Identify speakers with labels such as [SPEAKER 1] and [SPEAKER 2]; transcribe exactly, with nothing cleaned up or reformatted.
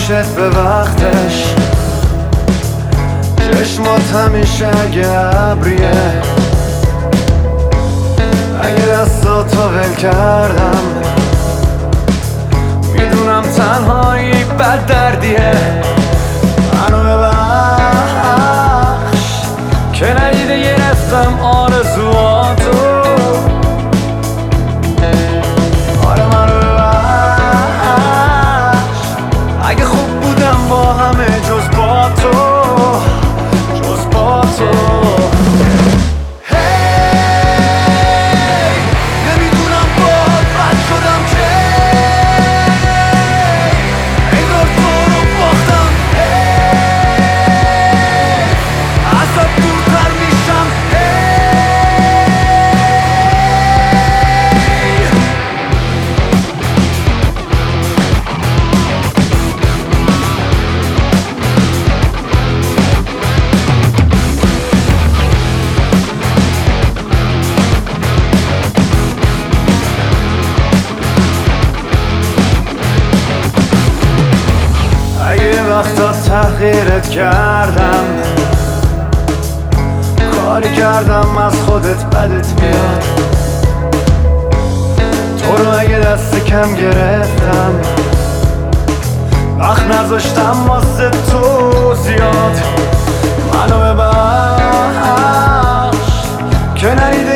[SPEAKER 1] گوشت به وقتش، چشمات همیشه اگه ابریه، اگه دستاتو ول کردم میدونم تنهایی بد دردیه. منو ببخش که ندیده گرفتم آرزواتو، آره منو ببخش اگه خوب بودم با همه جز با تو، جز با تو. وقتا تحقیرت کردم، کاری کردم از خودت بدت میاد، تو رو اگه دست کم گرفتم وقت نذاشتم واسه تو زیاد. منو ببخش که ندیده